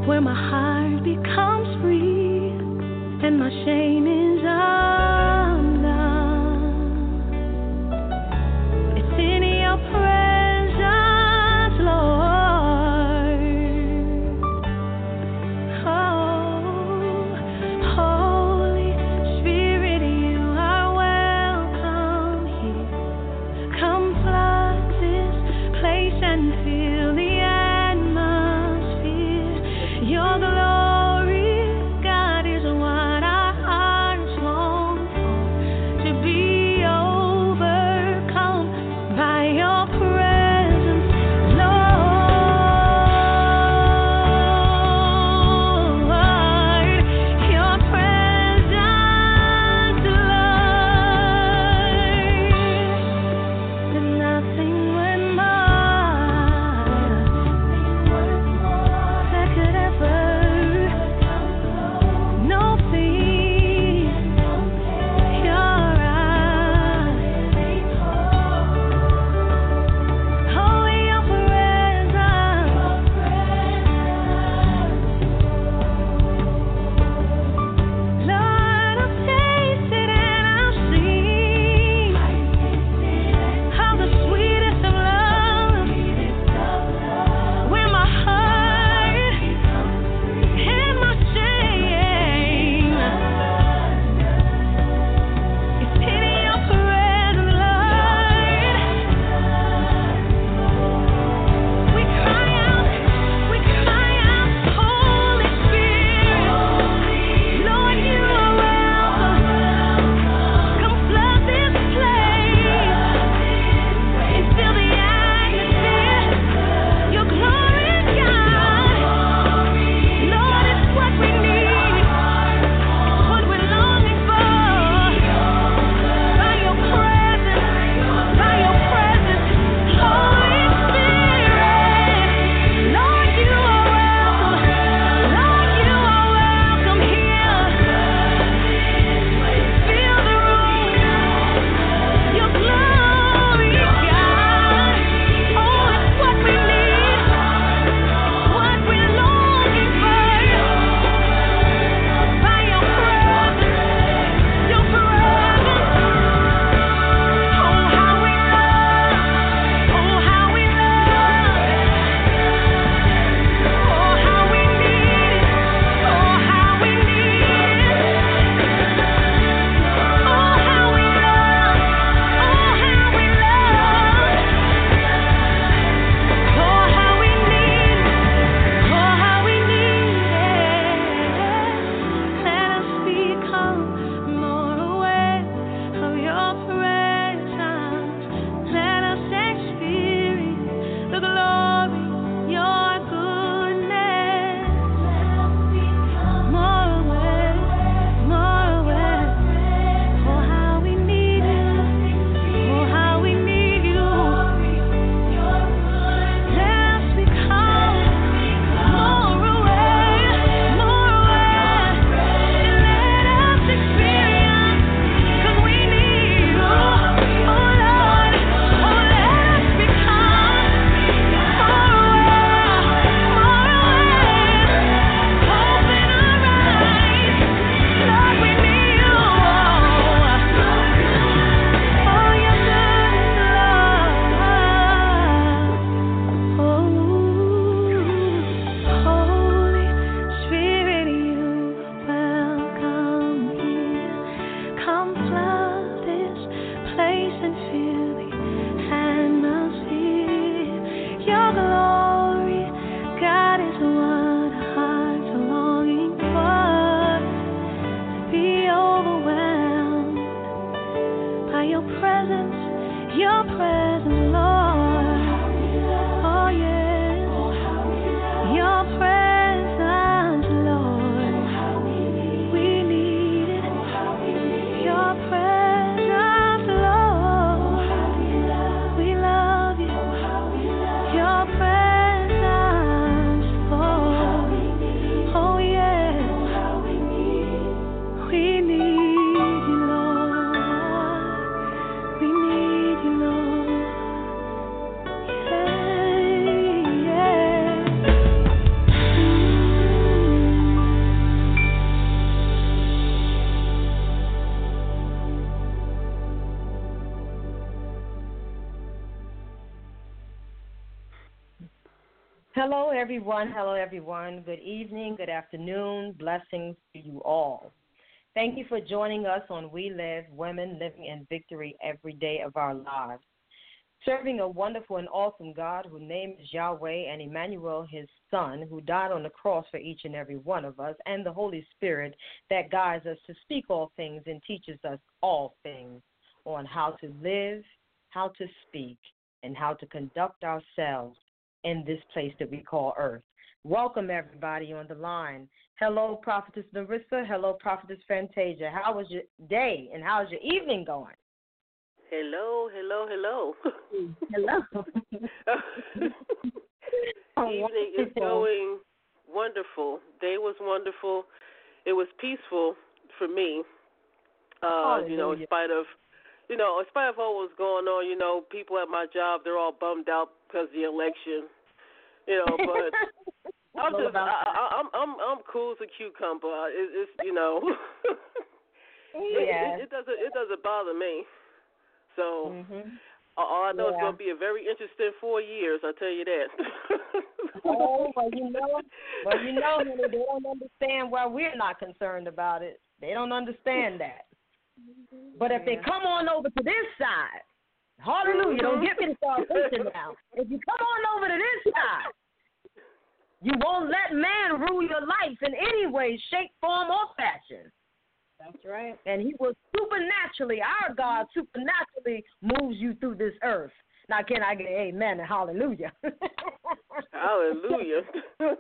where my heart becomes free and my shame is undone. It's in your presence, Lord. Oh, Holy Spirit, you are welcome here. Come flood this place and fill the atmosphere. Your glory, God, is what our hearts long for, to be overcome by your presence, Lord. Your presence, Lord. There's nothing worth more that could ever, no peace, your eyes. Oh, your presence. Lord, I've tasted and I've seen how the sweetest of love, where my heart and my shame is in your presence, Lord. We cry out, Holy Spirit. Lord, you are welcome. Come flood this place and fill the atmosphere. Your glory, God. Lord, it's what we need. It's what we're longing for. By your presence, Holy Spirit. Lord, you are welcome. Lord, you are welcome here. Fill the room. Your glory, God. Oh, it's what we need. What we're longing for. By your presence, your presence. Oh, how we love. Oh, how we love. Oh, how we need it. Oh, how we need it. Oh, how we love. Oh, how we love. Oh, how we need it. Oh, how we need it. Let us become more aware of your presence. Let us experience the glory, your goodness. More aware, more aware. Oh, how we need you. Oh, how we need you. Let us become more aware, more aware. And let us experience, 'cause we need you. Oh, Lord. Oh, let us become more aware, more aware. Open our eyes. Lord, we need you. Oh, your goodness, Lord. Oh, Holy Spirit, you welcome here. Come flood this place and fill the atmosphere. Your glory, God, is what our hearts are longing for. To be overwhelmed by your presence, Lord. Oh, yes. Your presence, Lord. We need it. Your presence, Lord. We love you. Your presence, Lord. Oh, yes. We need you, Lord. We need you, Lord. Hello, everyone. Hello, everyone. Good evening, good afternoon. Blessings to you all. Thank you for joining us on We Live, Women Living in Victory Every Day of Our Lives. Serving a wonderful and awesome God whose name is Yahweh, and Emmanuel, his son, who died on the cross for each and every one of us, and the Holy Spirit that guides us to speak all things and teaches us all things on how to live, how to speak, and how to conduct ourselves in this place that we call earth. Welcome, everybody on the line. Hello, Prophetess Narissa. Hello, Prophetess Fantasia. How was your day and how's your evening going? Hello. Hello. Evening is going wonderful. Day was wonderful. It was peaceful for me. In spite of all what's going on, people at my job, they're all bummed out because of the election. But I'm cool as a cucumber. It's it doesn't bother me. So all I know is going to be a very interesting 4 years. I tell you that. honey, they don't understand why we're not concerned about it. They don't understand that. But if they come on over to this side, hallelujah, don't get me to start preaching now. If you come on over to this side, you won't let man rule your life in any way, shape, form, or fashion. That's right. And he will supernaturally, our God supernaturally moves you through this earth. Now, can I get amen and hallelujah? Hallelujah.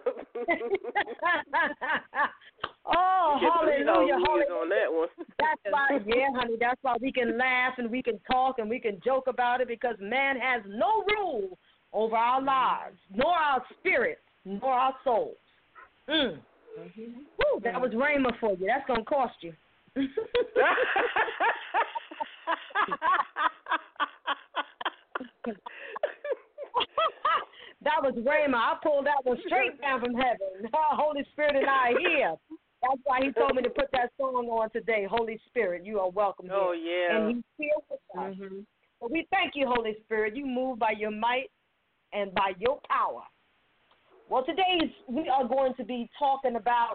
Hallelujah. On that one. That's why, honey, that's why we can laugh and we can talk and we can joke about it, because man has no rule over our lives, nor our spirit, nor our souls. Woo, that was Rhema for you. That's going to cost you. That was Rhema. I pulled that one straight down from heaven. Holy Spirit and I are here. That's why he told me to put that song on today. Holy Spirit, you are welcome here. Oh, yeah. And he's here with us. So we thank you, Holy Spirit. You move by your might and by your power. Well, today we are going to be talking about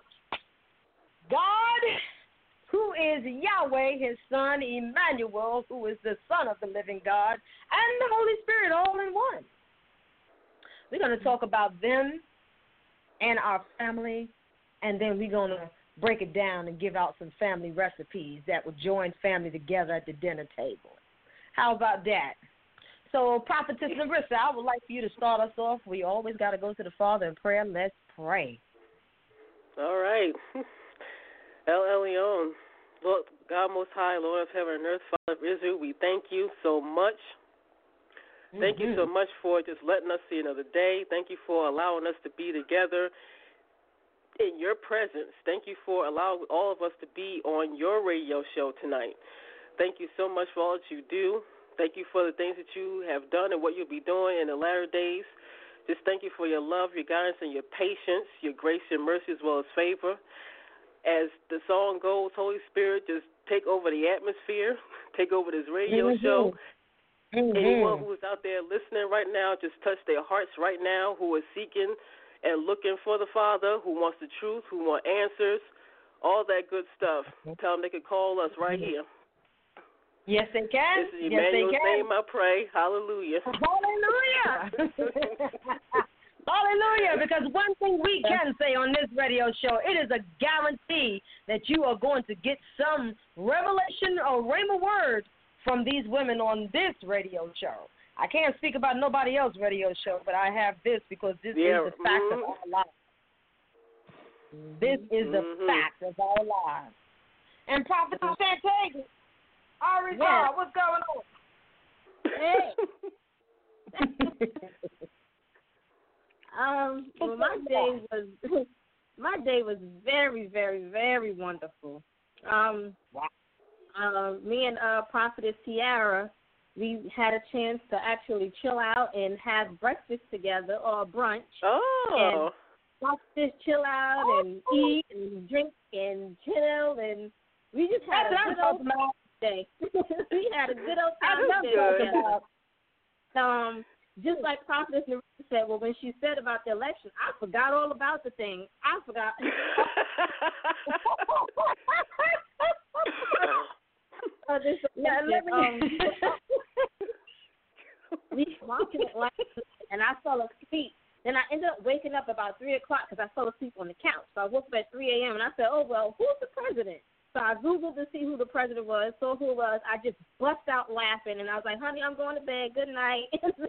God, who is Yahweh, his son, Emmanuel, who is the Son of the living God, and the Holy Spirit all in one. We're going to talk about them and our family, and then we're going to break it down and give out some family recipes that will join family together at the dinner table. How about that? So, Prophetess Narissa, I would like for you to start us off. We always got to go to the Father in prayer. Let's pray. All right. El Elyon, Lord God Most High, Lord of heaven and earth, Father of Israel, we thank you so much. Thank you so much for just letting us see another day. Thank you for allowing us to be together in your presence. Thank you for allowing all of us to be on your radio show tonight. Thank you so much for all that you do. Thank you for the things that you have done and what you'll be doing in the latter days. Just thank you for your love, your guidance, and your patience, your grace, your mercy, as well as favor. As the song goes, Holy Spirit, just take over the atmosphere, take over this radio show. Anyone who is out there listening right now, just touch their hearts right now, who is seeking and looking for the Father, who wants the truth, who want answers, all that good stuff. Tell them they can call us right here. Yes, they can. This is Emmanuel's name I pray. Hallelujah. Hallelujah. Hallelujah. Because one thing we can say on this radio show, it is a guarantee that you are going to get some revelation or rhema word from these women on this radio show. I can't speak about nobody else's radio show, but I have this because this is the fact of our lives. This is the fact of our lives. And Prophet Fantasia, what's going on? Hey. Well, my day was very, very, very wonderful. Me and Prophetess Tiara, we had a chance to actually chill out and have breakfast together or brunch. Oh. And just chill out and eat and drink and chill, and we just had a good old day. We had a good old time together. just like Prophetess Narita said, well, when she said about the election, I forgot all about the thing. I forgot. We watching it last night, and I fell asleep. Then I ended up waking up about 3 o'clock because I fell asleep on the couch. So I woke up at 3 a.m. and I said, oh, well, who's the president? So I Googled to see who the president was, saw who it was. I just bust out laughing, and I was like, honey, I'm going to bed. Good night.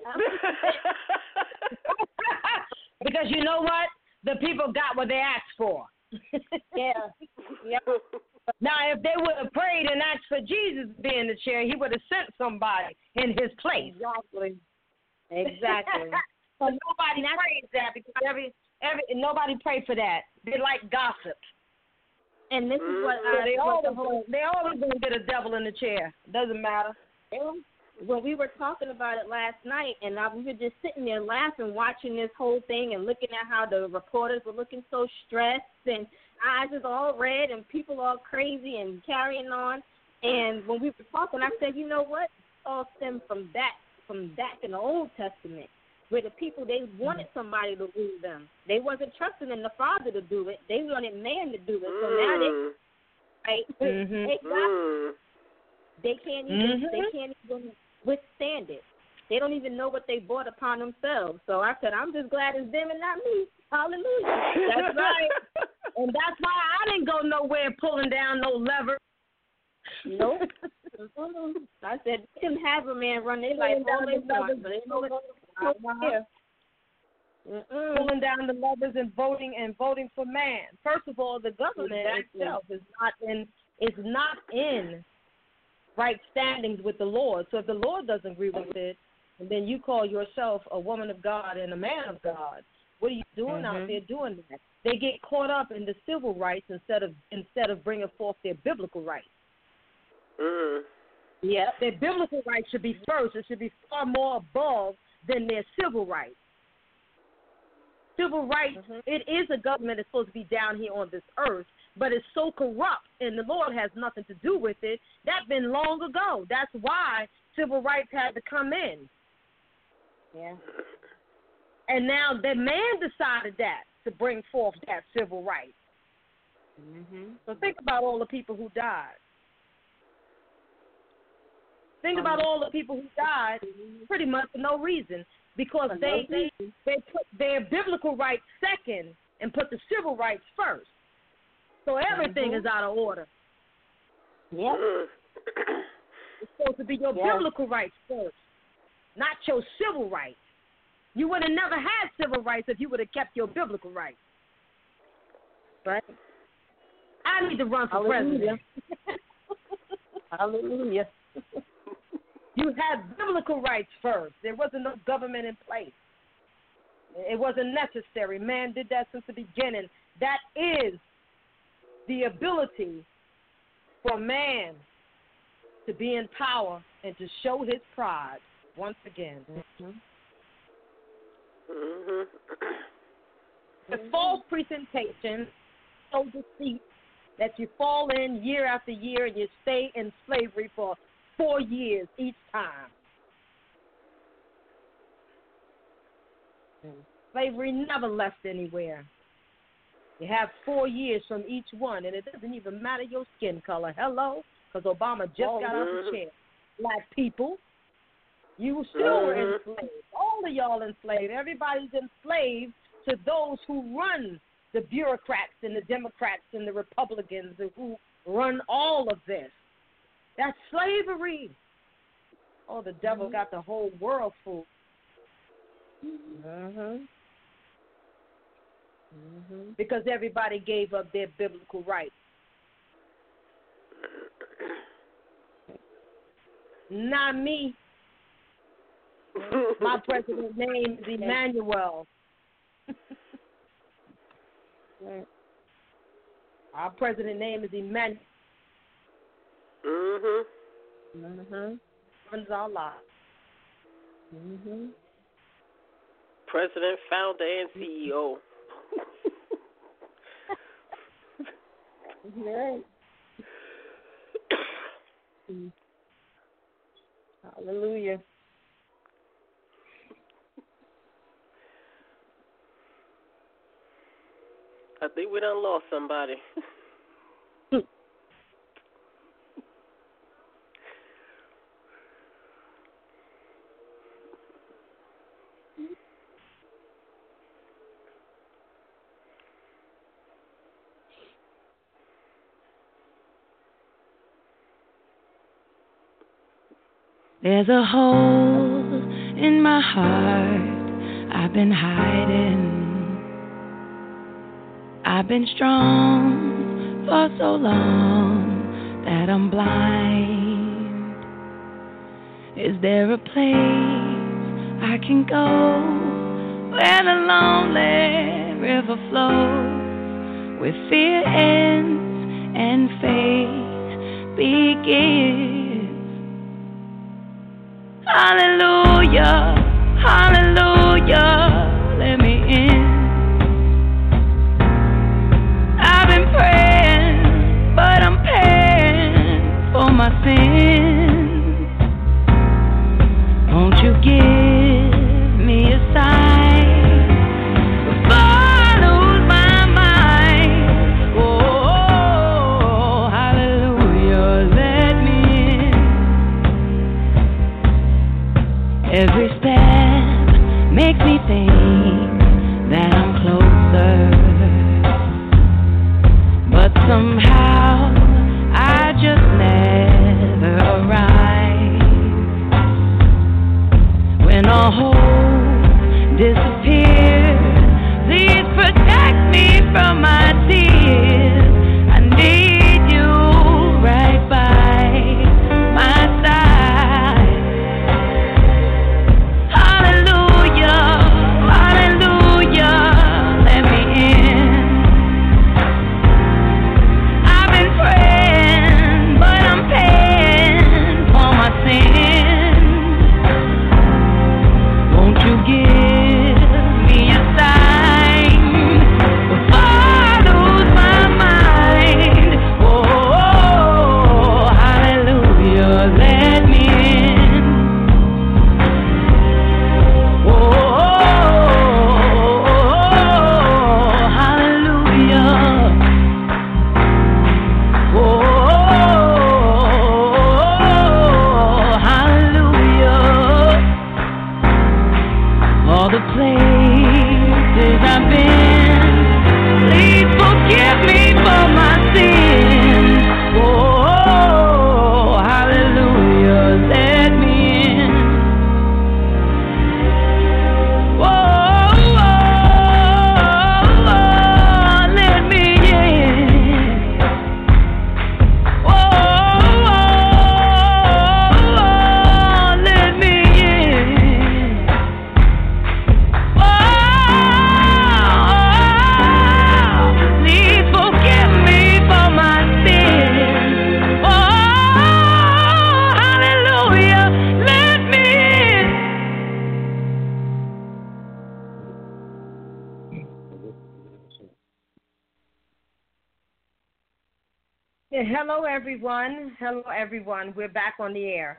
Because you know what? The people got what they asked for. Yeah. Yep. Now, if they would have prayed and asked for Jesus to be in the chair, he would have sent somebody in his place. Exactly. So nobody prays that because nobody prayed for that. They like gossip. And this is what they always gonna get a devil in the chair. Doesn't matter. When we were talking about it last night, and we were just sitting there laughing, watching this whole thing, and looking at how the reporters were looking so stressed, and eyes is all red, and people all crazy and carrying on. And when we were talking, I said, you know what? It all stemmed from back in the Old Testament, where the people, they wanted somebody to rule them. They wasn't trusting in the Father to do it. They wanted man to do it. So now they can't even withstand it. They don't even know what they brought upon themselves. So I said, I'm just glad it's them and not me. Hallelujah. That's right. And that's why I didn't go nowhere pulling down no lever. Nope. I said, they can have a man run their life all they want, but they know what pulling down the levers and voting for man. First of all, the government itself is not in right standings with the Lord. So if the Lord doesn't agree with it, and then you call yourself a woman of God and a man of God, what are you doing out there doing that? They get caught up in the civil rights instead of bringing forth their biblical rights. Yeah, their biblical rights should be first. It should be far more above than their civil rights. Civil rights, it is a government that's supposed to be down here on this earth, but it's so corrupt, and the Lord has nothing to do with it. That's been long ago. That's why civil rights had to come in. Yeah. And now the man decided that to bring forth that civil right. So think about all the people who died. Think about all the people who died pretty much for no reason because they put their biblical rights second and put the civil rights first. So everything is out of order. Yep. It's supposed to be your biblical rights first, not your civil rights. You would have never had civil rights if you would have kept your biblical rights. Right? I need to run for president. Hallelujah. You had biblical rights first. There wasn't no government in place. It wasn't necessary. Man did that since the beginning. That is the ability for man to be in power and to show his pride once again. The false presentation, so deceit, that you fall in year after year and you stay in slavery for 4 years each time. Slavery never left anywhere. You have 4 years from each one, and it doesn't even matter your skin color. Hello? Because Obama just got out the chair. Black people, you still were enslaved. All of y'all enslaved. Everybody's enslaved to those who run the bureaucrats and the Democrats and the Republicans who run all of this. That's slavery. Oh, the devil got the whole world fooled. Because everybody gave up their biblical rights. Not me. My president's name is Emmanuel. Our president's name is Emmanuel. Runs our lives. President, founder, and CEO. Right. Hallelujah. I think we done lost somebody. There's a hole in my heart I've been hiding. I've been strong for so long that I'm blind. Is there a place I can go where the lonely river flows, where fear ends and faith begins? Hallelujah, hallelujah, let me in. I've been praying, but I'm paying for my sins. Won't you give me a sign before I lose my mind? Oh, hallelujah, let me in. Every step makes me think that I'm closer, but somehow I just never arrive. When all hope disappears, please protect me from my tears. I need you right by my side. Hallelujah, hallelujah, let me in. I've been praying, but I'm paying for my sins. Won't you give me a sign before I lose my mind? Oh, hallelujah, let me in. Oh, hallelujah. Oh, hallelujah. All the places I've been, please forgive me for my sins. Oh, hallelujah, let me in. Oh, let me in. Oh, let me in. Oh, please forgive me for my sins. Oh, hallelujah, let me in. Hello, everyone. Hello, everyone. We're back on the air.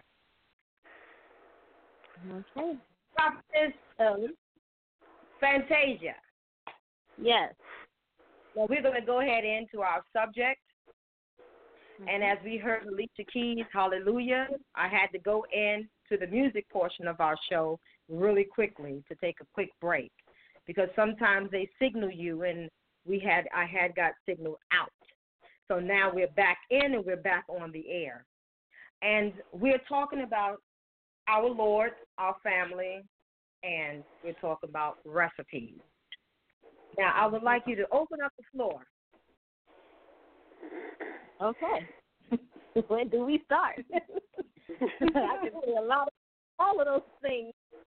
Okay. Prophetess Fantasia. Yes. Well, we're going to go ahead into our subject. And as we heard Alicia Keys, hallelujah, I had to go into the music portion of our show really quickly to take a quick break because sometimes they signal you, and I had got signal out. So now we're back in and we're back on the air. And we're talking about our Lord, our family, and we're talking about recipes. Now, I would like you to open up the floor. Okay. When do we start? I can say all of those things.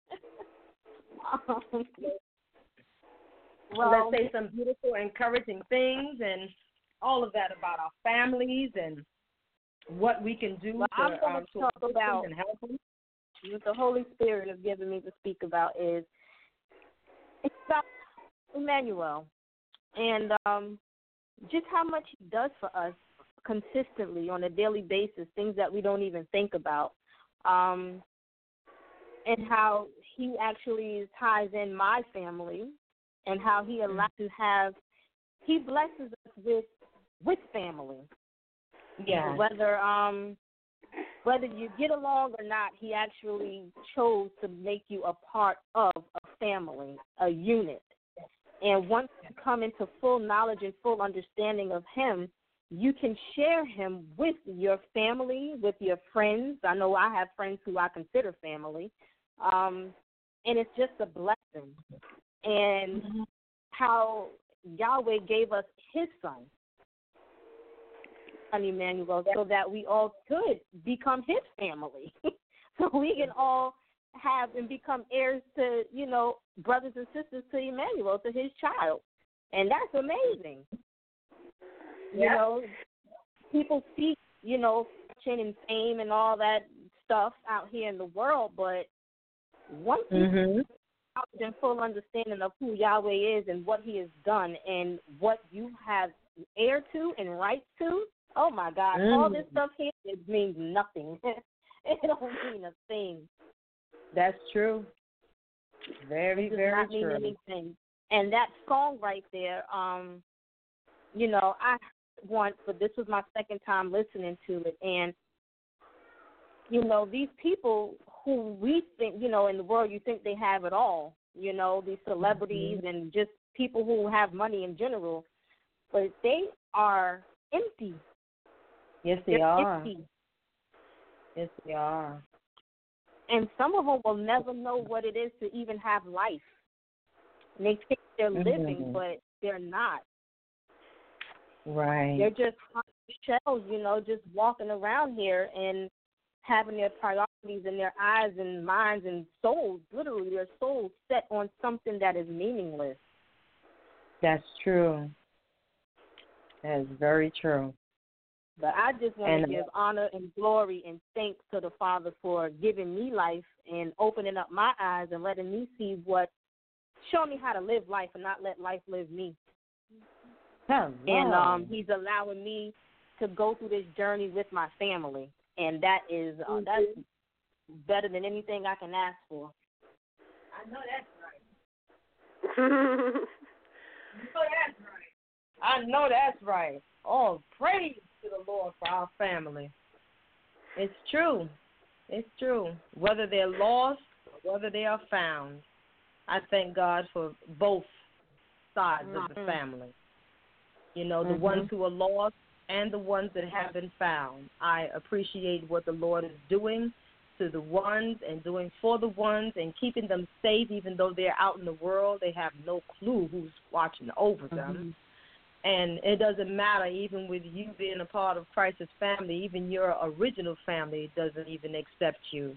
Let's say some beautiful, encouraging things and all of that about our families and what we can do I'm going to talk about and help them. What the Holy Spirit has given me to speak about is it's about Emmanuel and just how much he does for us consistently on a daily basis, things that we don't even think about, and how he actually ties in my family and how he allowed to have He blesses us with family. Yeah. Whether you get along or not, he actually chose to make you a part of a family, a unit. And once you come into full knowledge and full understanding of him, you can share him with your family, with your friends. I know I have friends who I consider family. And it's just a blessing. And how Yahweh gave us his son, Emmanuel, so that we all could become his family. So we can all have and become heirs to, brothers and sisters to Emmanuel, to his child. And that's amazing. People seek, fortune and fame and all that stuff out here in the world, but once you have a full understanding of who Yahweh is and what he has done and what you have heir to and right to, oh my God, all this stuff here, it means nothing. It don't mean a thing. That's true. Very, very true. Mean anything. And that song right there, but this was my second time listening to it, and these people who we think, in the world you think they have it all, these celebrities and just people who have money in general, but they are empty. Yes, they are. Empty. Yes, they are. And some of them will never know what it is to even have life. And they think they're living, but they're not. Right. They're just shells, just walking around here and having their priorities and their eyes and minds and souls, literally their souls set on something that is meaningless. That's true. That is very true. But I just want to give honor and glory and thanks to the Father for giving me life and opening up my eyes and letting me see showing me how to live life and not let life live me. Oh, wow. And he's allowing me to go through this journey with my family. And that is that's better than anything I can ask for. I know that's right. I know that's right. Oh, praise to the Lord for our family. It's true. It's true. Whether they're lost or whether they are found, I thank God for both sides of the family. The ones who are lost and the ones that have been found. I appreciate what the Lord is doing to the ones and doing for the ones and keeping them safe, even though they're out in the world. They have no clue who's watching over them. And it doesn't matter, even with you being a part of Christ's family, even your original family doesn't even accept you.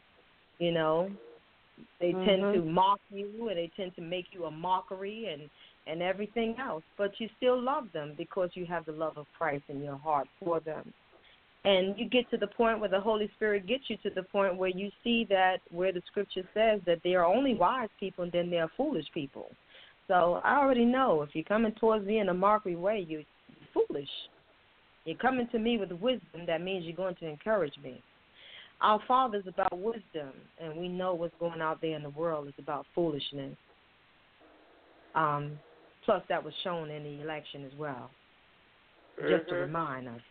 They tend to mock you and they tend to make you a mockery and everything else. But you still love them because you have the love of Christ in your heart for them. And you get to the point where the Holy Spirit gets you to the point where you see that where the Scripture says that there are only wise people and then there are foolish people. So I already know if you're coming towards me in a mockery way, you're foolish. You're coming to me with wisdom, that means you're going to encourage me. Our Father's about wisdom, and we know what's going out there in the world is about foolishness. Plus, that was shown in the election as well, just to remind us.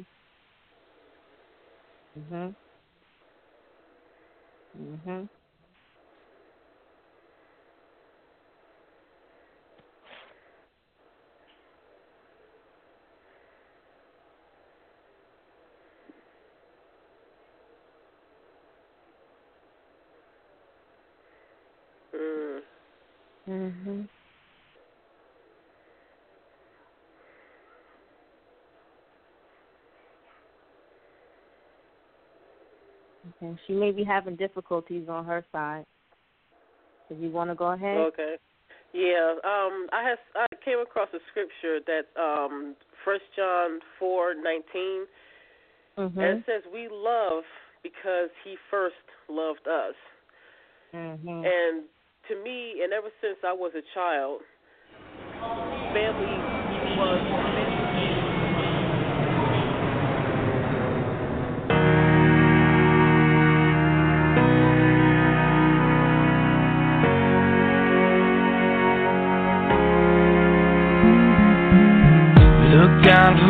Okay. She may be having difficulties on her side. Do you want to go ahead? Okay. Yeah. I came across a scripture that 1 John 4:19. And it says, "We love because He first loved us." And to me, and ever since I was a child, family was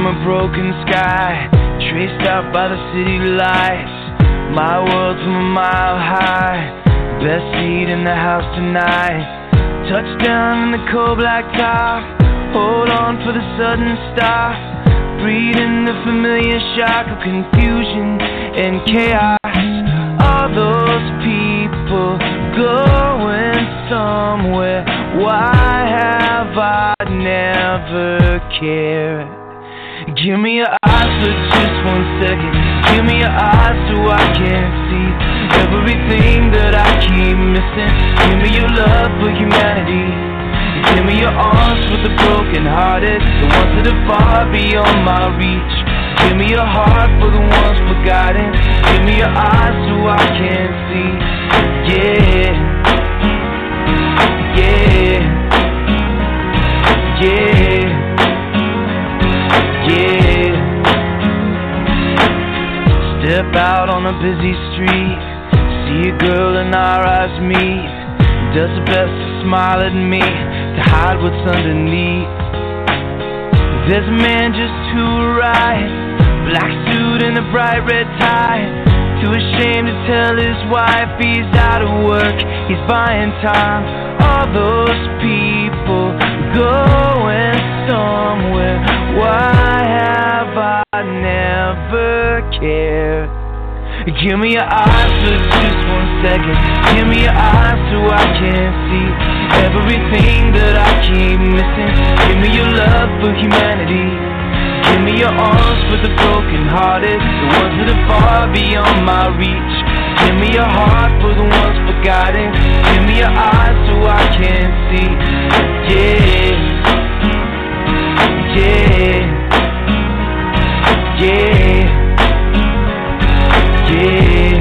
from a broken sky, traced out by the city lights. My world's from a mile high, best seat in the house tonight. Touchdown in the cold black top, hold on for the sudden stop. Breathing the familiar shock of confusion and chaos. All those people going somewhere. Why have I never cared? Give me your eyes for just 1 second. Give me your eyes so I can see everything that I keep missing. Give me your love for humanity. Give me your arms for the broken hearted, the ones that are far beyond my reach. Give me your heart for the ones forgotten. Give me your eyes so I can see. Yeah, yeah, yeah, yeah. Step out on a busy street, see a girl and our eyes meet. Does her best to smile at me, to hide what's underneath. There's a man just to her right, black suit and a bright red tie. Too ashamed to tell his wife he's out of work, he's buying time. All those people going somewhere. Why have I never cared? Give me your eyes for just 1 second. Give me your eyes so I can see everything that I keep missing. Give me your love for humanity. Give me your arms for the broken hearted, the ones that are far beyond my reach. Give me your heart for the ones forgotten. Give me your eyes so I can see. Yeah, yeah, yeah. Yeah.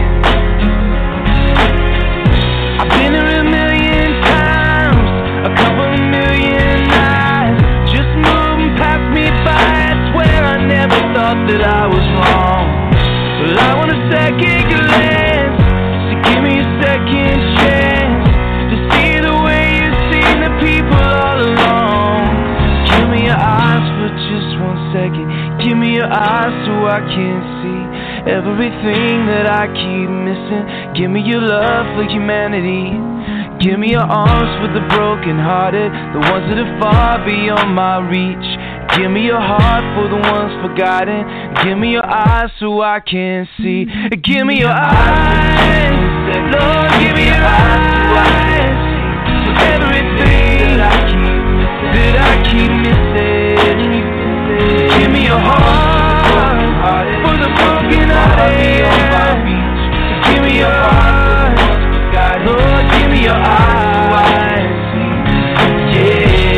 I've been here a million times, a couple of million eyes, just moving past me by. I swear I never thought that I was wrong. But I want a second glance, so give me a second chance to see the way you've seen the people all along. Give me your eyes for just 1 second. Give me your eyes so I can see everything that I keep missing. Give me your love for humanity. Give me your arms for the broken hearted, the ones that are far beyond my reach. Give me your heart for the ones forgotten. Give me your eyes so I can see. Give me your eyes, Lord, give me your eyes for everything that I keep missing. Give me your heart for the broken hearted. Give me your heart, Lord, give me your eyes. Yeah,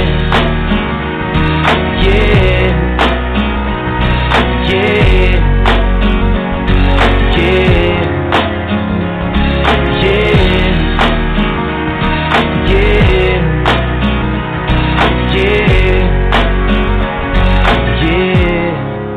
yeah, yeah, yeah, yeah, yeah, yeah.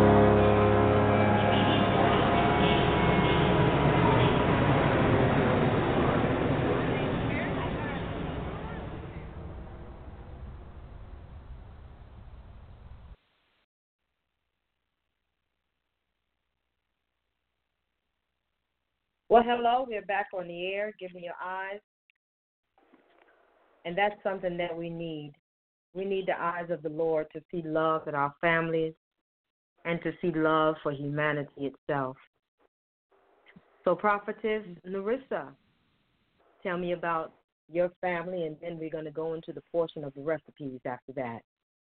Well, hello, we're back on the air, giving your eyes. And that's something that we need. We need the eyes of the Lord to see love in our families and to see love for humanity itself. So, Prophetess Narissa, tell me about your family, and then we're going to go into the portion of the recipes after that.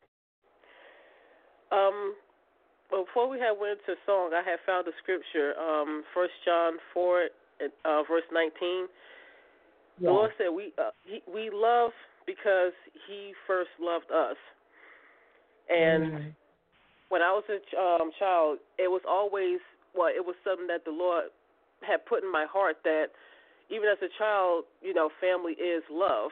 Before we had went into song, I had found a scripture, 1 John 4, verse 19. The Lord said, we love because He first loved us. And when I was a child, it was always, it was something that the Lord had put in my heart that even as a child, family is love.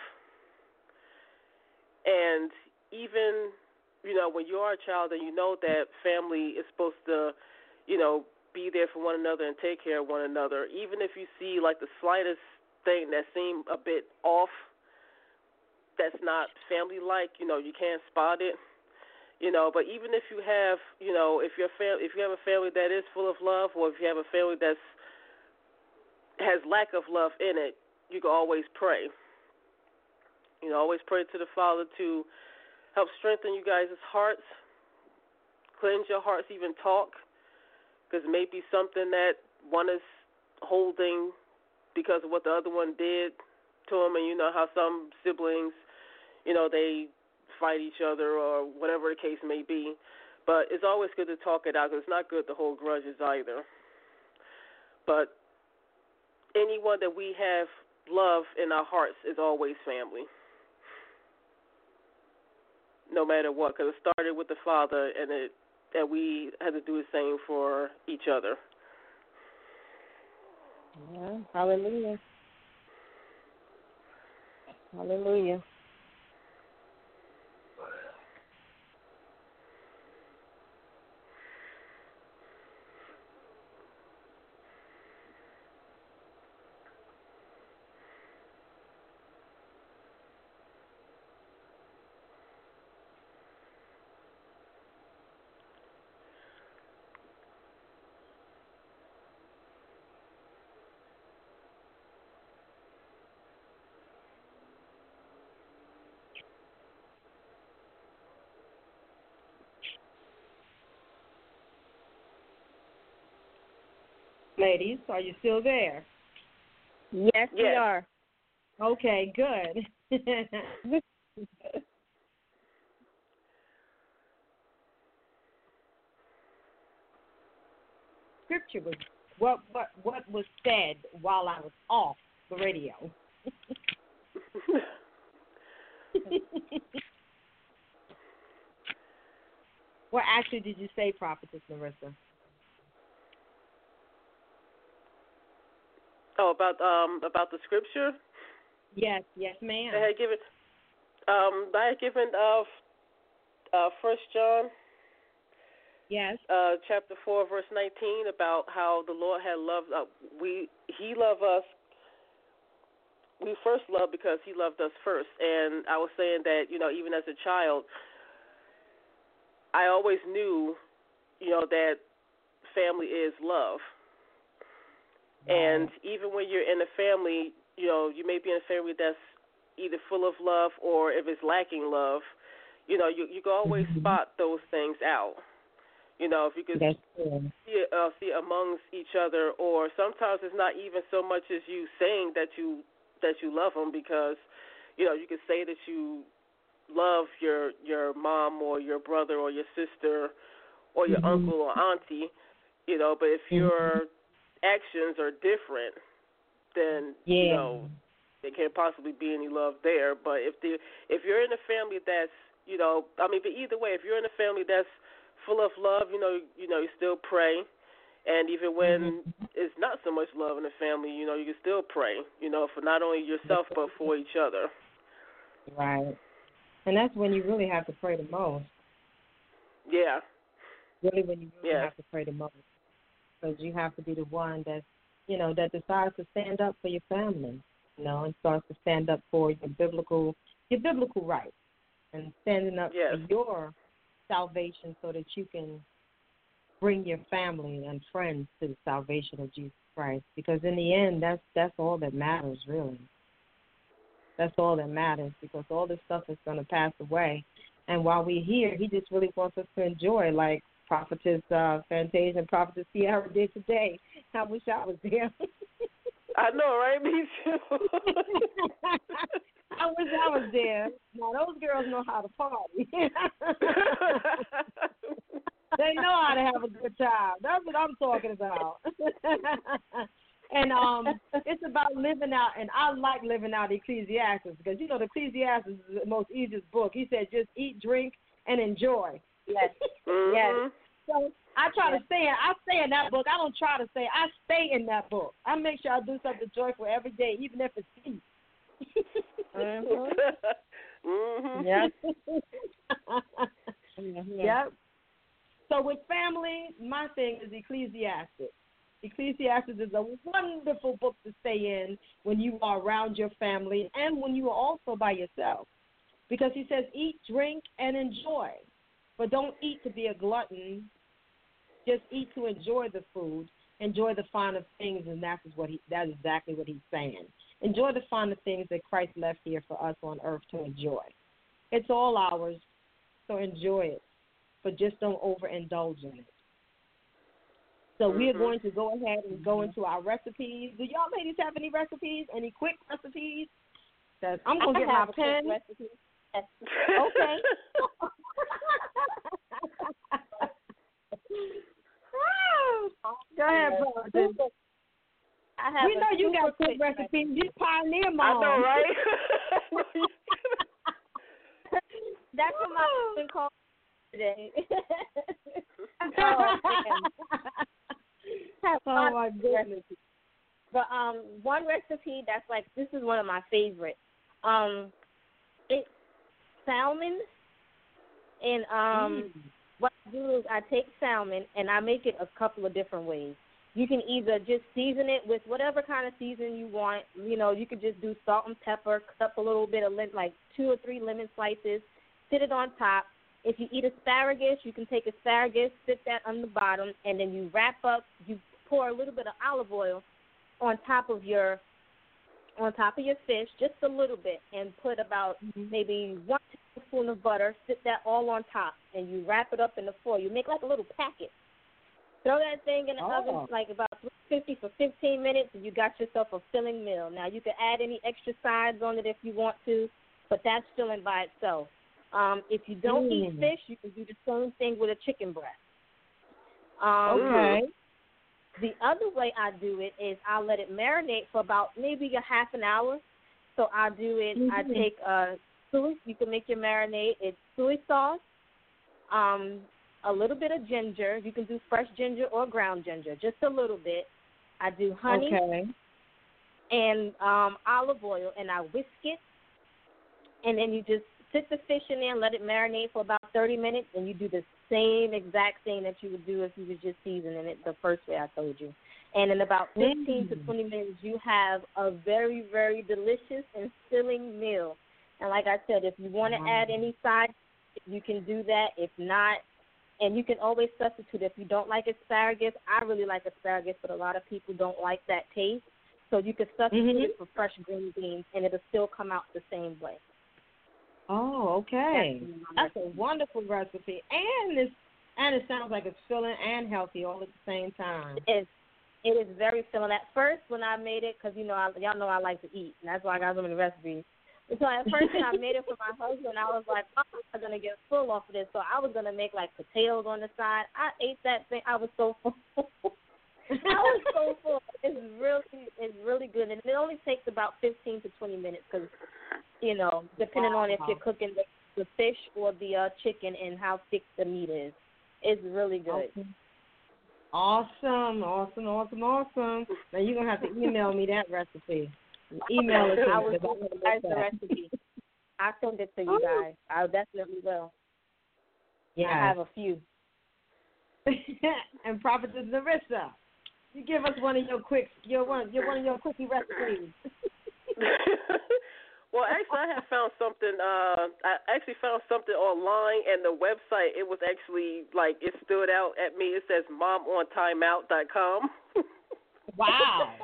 And even when you are a child and you know that family is supposed to, be there for one another and take care of one another, even if you see like the slightest thing that seems a bit off, that's not family-like, you can't spot it. But even if you have, if you have a family that is full of love, or if you have a family that has lack of love in it, you can always pray. Always pray to the Father to help strengthen you guys' hearts, cleanse your hearts, even talk, because it may be something that one is holding because of what the other one did to them, and you know how some siblings, they fight each other or whatever the case may be. But it's always good to talk it out, because it's not good to hold grudges either. But anyone that we have love in our hearts is always family, no matter what, because it started with the Father, and we had to do the same for each other. Yeah, hallelujah. Hallelujah. Ladies, are you still there? Yes, we Yes. are. Okay, good. Scripture was what was said while I was off the radio. What actually did you say, Prophetess Larissa? Oh, about the scripture. Yes, ma'am. I had given 1 John, Yes. chapter 4, verse 19, about how the Lord had loved He loved us. We first loved because He loved us first, and I was saying that even as a child, I always knew that family is love. And even when you're in a family, you may be in a family that's either full of love, or if it's lacking love, you can always spot those things out. If you could see amongst each other, or sometimes it's not even so much as you saying that you love them, because you can say that you love your mom or your brother or your sister or your uncle or auntie, but if your actions are different, then there can't possibly be any love there. But if you're in a family that's but either way, if you're in a family that's full of love, you still pray, and even when it's not so much love in the family, you can still pray, for not only yourself but for each other. Right. And that's when you really have to pray the most. Yeah. Really, when you really have to pray the most. Because you have to be the one that, that decides to stand up for your family, and starts to stand up for your biblical rights, and standing up for your salvation, so that you can bring your family and friends to the salvation of Jesus Christ. Because in the end, that's all that matters, really. That's all that matters, because all this stuff is going to pass away. And while we're here, He just really wants us to enjoy, like Prophetess Fantasia and Prophetess Sierra did today. I wish I was there. I know, right? Me too. I wish I was there. Now, those girls know how to party. They know how to have a good time. That's what I'm talking about. And it's about living out, and I like living out Ecclesiastes, because, the Ecclesiastes is the most easiest book. He said just eat, drink, and enjoy. Yes. Yes. So I try to stay in that book. I don't try to stay. I stay in that book. I make sure I do something joyful every day, even if it's peace. Yep. Yep. So with family, my thing is Ecclesiastes. Ecclesiastes is a wonderful book to stay in when you are around your family and when you are also by yourself. Because he says, eat, drink, and enjoy. But don't eat to be a glutton. Just eat to enjoy the food, enjoy the finer things, and that's exactly what he's saying. Enjoy the finer things that Christ left here for us on earth to enjoy. It's all ours, so enjoy it, but just don't overindulge in it. So we are going to go ahead and go into our recipes. Do y'all ladies have any recipes? Any quick recipes? Because I'm going to get my pen. Okay. Go ahead, brother. We know you got quick recipes. You pioneer mom. I know, right? That's what my husband called today. Oh my goodness. But one recipe that's like, this is one of my favorites. It's salmon, and what I do is I take salmon and I make it a couple of different ways. You can either just season it with whatever kind of season you want. You know, you could just do salt and pepper, cut up a little bit of like 2 or 3 lemon slices, sit it on top. If you eat asparagus, you can take asparagus, sit that on the bottom, and then you wrap up. You pour a little bit of olive oil on top of your fish, just a little bit, and put about maybe 1 tablespoon of butter. Sit that all on top, and you wrap it up in the foil. You make like a little packet. Throw that thing in the oven like about 350 for 15 minutes, and you got yourself a filling meal. Now, you can add any extra sides on it if you want to, but that's filling by itself. If you don't eat fish, you can do the same thing with a chicken breast. Okay. The other way I do it is I'll let it marinate for about maybe a half an hour. So I'll do it, I take soy, you can make your marinade. It's soy sauce, a little bit of ginger. You can do fresh ginger or ground ginger, just a little bit. I do honey and olive oil, and I whisk it. And then you just sit the fish in there and let it marinate for about 30 minutes, and you do the same exact thing that you would do if you was just seasoning it the first way I told you. And in about 15 to 20 minutes, you have a very, very delicious and filling meal. And like I said, if you want to add any sides, you can do that. If not, and you can always substitute. If you don't like asparagus, I really like asparagus, but a lot of people don't like that taste. So you can substitute it for fresh green beans, and it'll still come out the same way. Oh, okay. That's a wonderful recipe, and it sounds like it's filling and healthy all at the same time. It is very filling. At first, when I made it, because y'all know I like to eat, and that's why I got so many recipes. So at first, when I made it for my husband, I was like, I'm not gonna get full off of this. So I was gonna make like potatoes on the side. I ate that thing. I was so full. I was so full. It's really good, and it only takes about 15 to 20 minutes because, depending on if you're cooking the fish or the chicken and how thick the meat is. It's really good. Awesome. Now you're going to have to email me that recipe. Email it to me. I will send you guys the recipe. I'll send it to you guys. I definitely will. Yeah. I have a few. And Prophetess Narissa, you give us one of your quickie recipes. Well, actually, I have found something. I actually found something online, and the website, it was actually, like, it stood out at me. It says momontimeout.com. Wow.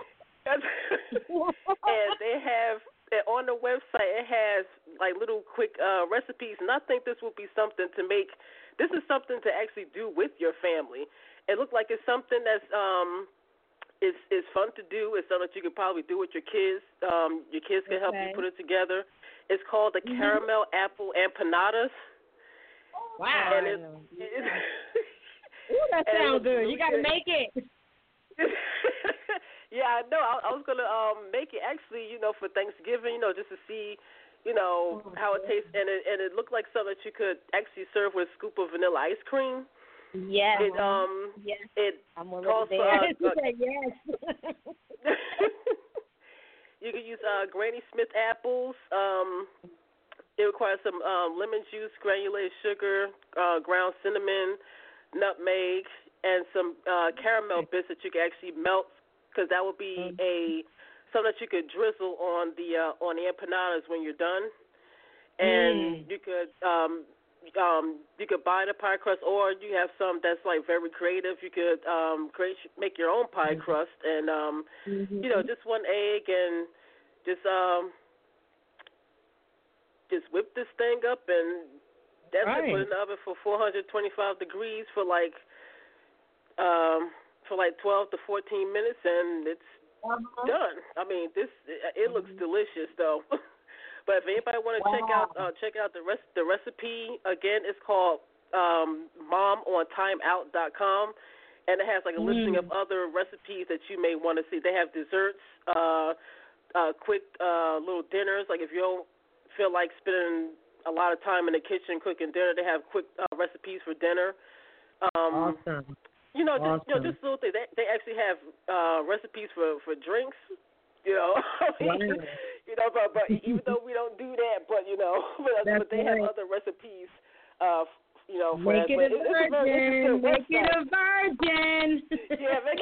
And they have, on the website, it has, like, little quick recipes, and I think this would be something to make. This is something to actually do with your family. It looked like it's something that's It's fun to do. It's something that you could probably do with your kids. Your kids can help you put it together. It's called the Caramel Apple Empanadas. Wow. And that sounds good. You got to make it. Yeah, I know. I was going to make it actually, for Thanksgiving, just to see, how it tastes. And it looked like something that you could actually serve with a scoop of vanilla ice cream. Yes. Yes. It calls for yes. You can use Granny Smith apples. It requires some lemon juice, granulated sugar, ground cinnamon, nutmeg, and some caramel bits that you can actually melt, because that would be something that you could drizzle on the empanadas when you're done. And you could you could buy the pie crust, or you have some that's like very creative. You could make your own pie crust, and just one egg, and just whip this thing up, and that's it. Put it in the oven for 425 degrees for like 12 to 14 minutes, and it's done. I mean, it looks delicious though. But if anybody want to check out the recipe again, it's called momontimeout.com, and it has like a listing of other recipes that you may want to see. They have desserts, quick little dinners. Like if you don't feel like spending a lot of time in the kitchen cooking dinner, they have quick recipes for dinner. Awesome. Just little things. They actually have recipes for drinks. But even though we don't do that, but they have other recipes. Make it a virgin. Make it a virgin. Yeah, make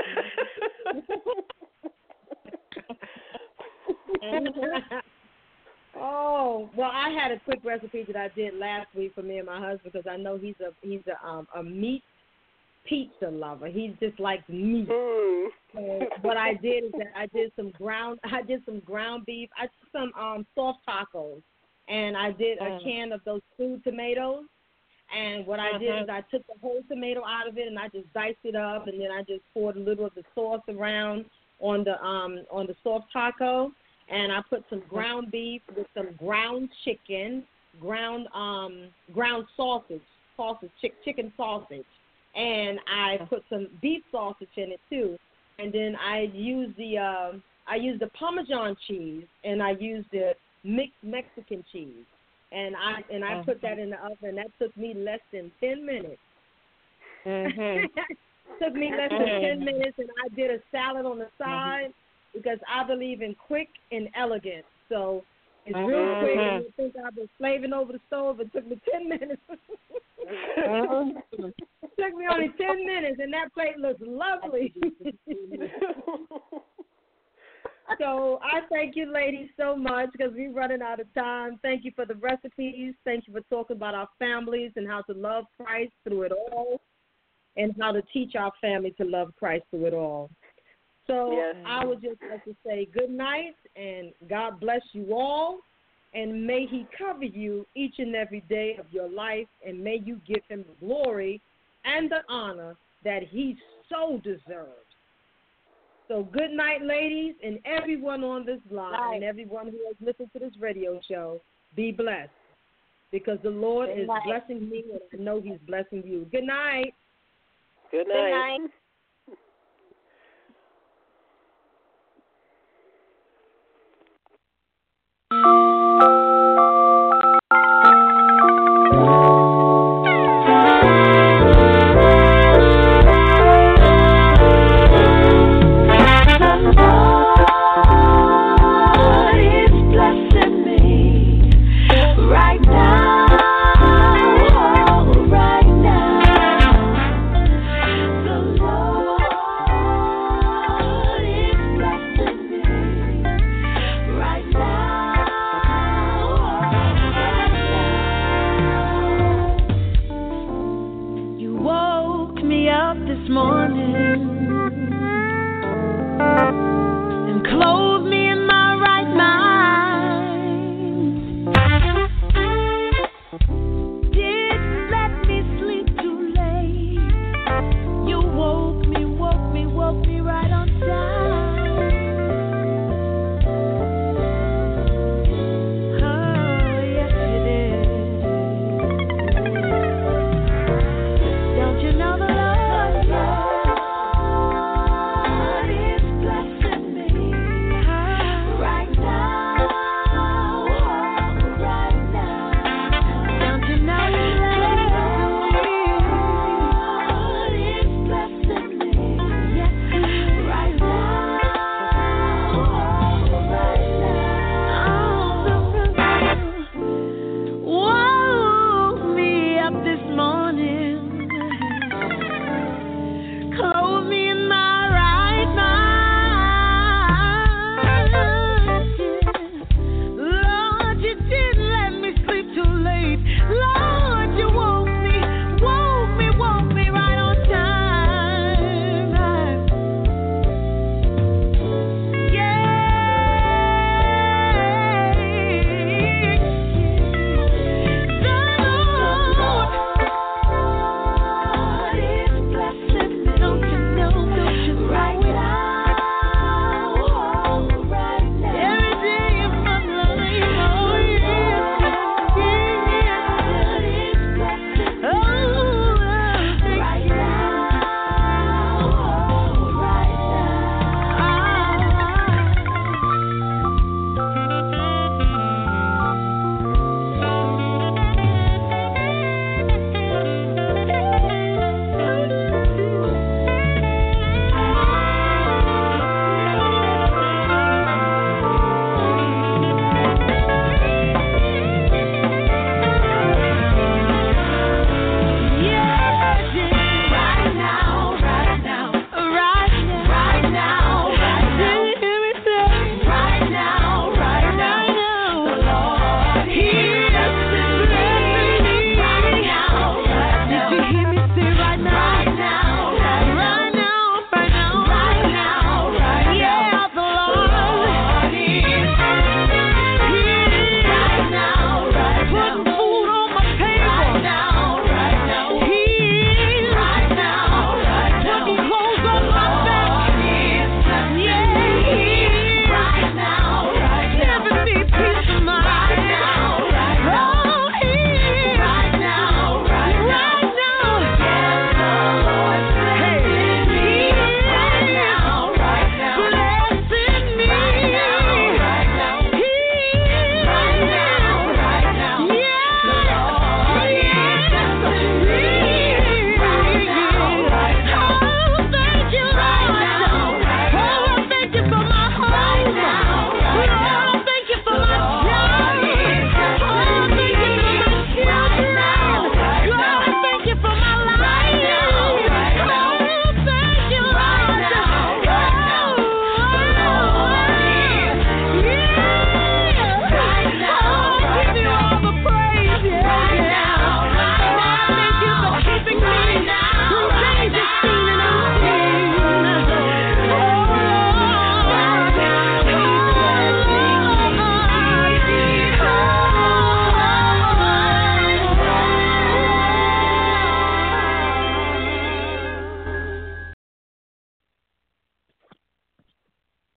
it. Oh, well, I had a quick recipe that I did last week for me and my husband because I know he's a meat pizza lover. He just likes meat. So what I did is that I did some ground beef. I did some soft tacos, and I did a can of those stewed tomatoes. And what I did is I took the whole tomato out of it, and I just diced it up, and then I just poured a little of the sauce around on the soft taco, and I put some ground beef with some ground chicken, ground sausage, chicken sausage. And I put some beef sausage in it too, and then I used the Parmesan cheese, and I used the mixed Mexican cheese, and I put that in the oven. That took me less than 10 minutes. Took me less than 10 minutes, and I did a salad on the side because I believe in quick and elegant. So it's real quick, and you think I've been slaving over the stove. It took me 10 minutes. It took me only 10 minutes, and that plate looks lovely. So I thank you, ladies, so much because we're running out of time. Thank you for the recipes. Thank you for talking about our families and how to love Christ through it all, and how to teach our family to love Christ through it all. So I would just like to say good night, and God bless you all. And may he cover you each and every day of your life, and may you give him the glory and the honor that he so deserves. So good night, ladies, and everyone on this line, and everyone who has listened to this radio show, be blessed, because the Lord is blessing me, and I know he's blessing you. Good night. Good night. Good night.